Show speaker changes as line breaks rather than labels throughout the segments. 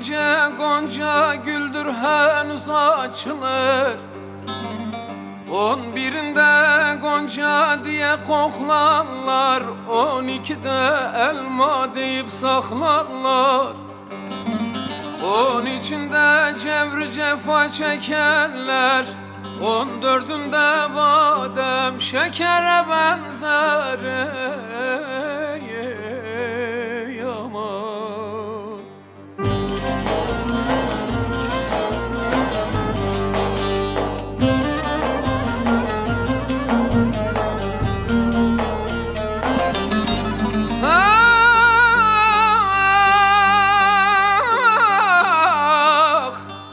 ince gonca güldür henüz açılır. 11'inde gonca diye koklarlar, 12'de elma deyip saklarlar. 13'ünde cevri cefa çekerler, 14'ünde badem şekere benzer. Yaman. Ah,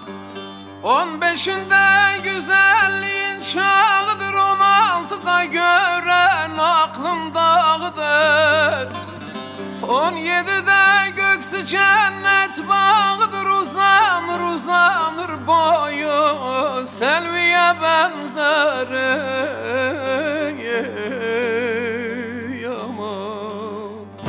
15'inde güzelliğin çağıdır, 16'da gören aklım dağıdır. 17'de göksü cennet bağıdır, uzanır uzanır boyu selviye benzer. Yaman.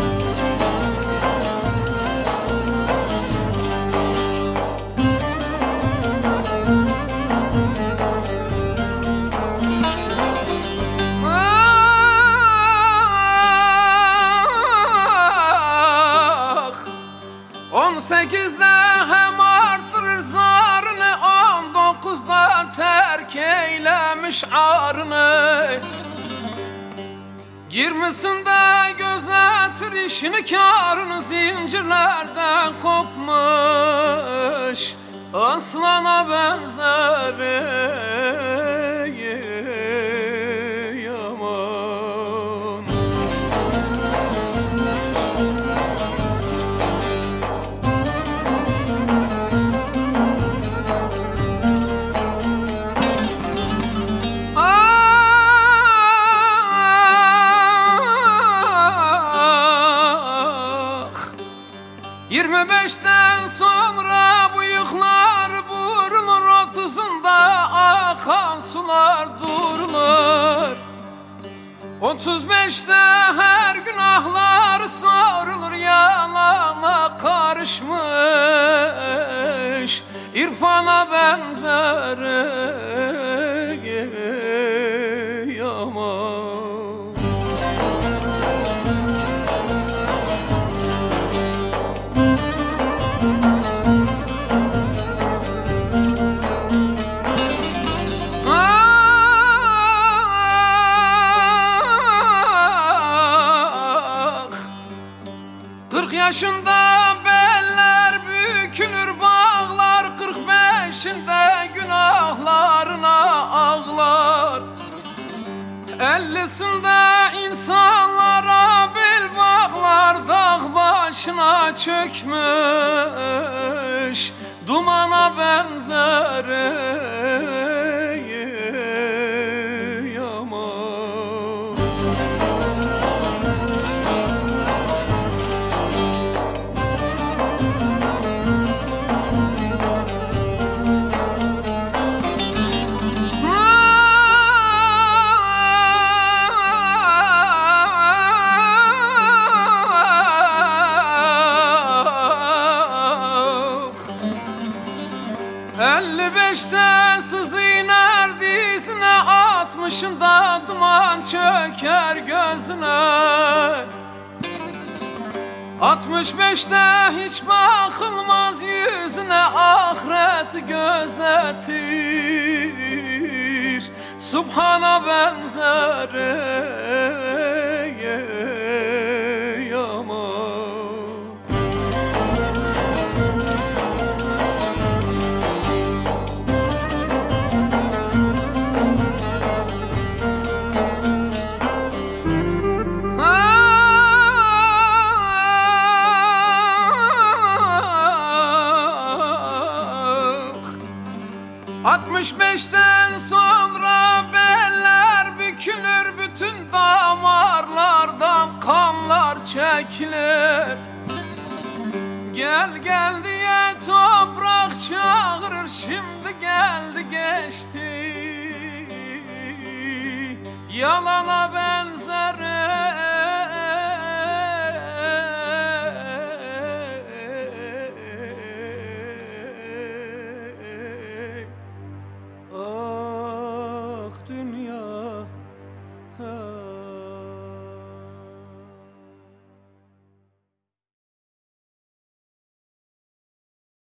Ah, 18'de hem artırır zarını, 19'da terk eylemiş arını. 20'sinde gözetir işini kârını, zincirlerden kopmuş aslana benzer. Yaman. Ah, 25'ten sonra bıyıklar burulur, 30'unda akan sular durulur. 35'te her günahlar sorulur, yalana karışmış irfana benzer. Yaman. Ah, 40 yaşında beller bükülür bağlar, 45'inde günahlarına ağlar. 50'sinde insanlara bel bağlar, dağ başına çökmüş dumana benzer. Yaman. Ah, 55'te sızı iner dizine, 60'ında duman çöker gözüne. 65'te hiç bakılmaz yüzüne, ahiret gözetir Subhana benzer. Yaman. Ah, 65'ten sonra beller bükülür, bütün damarlardan kanlar çekilir. Gel gel diye toprak çağırır, şimdi geldi geçti yalana ben.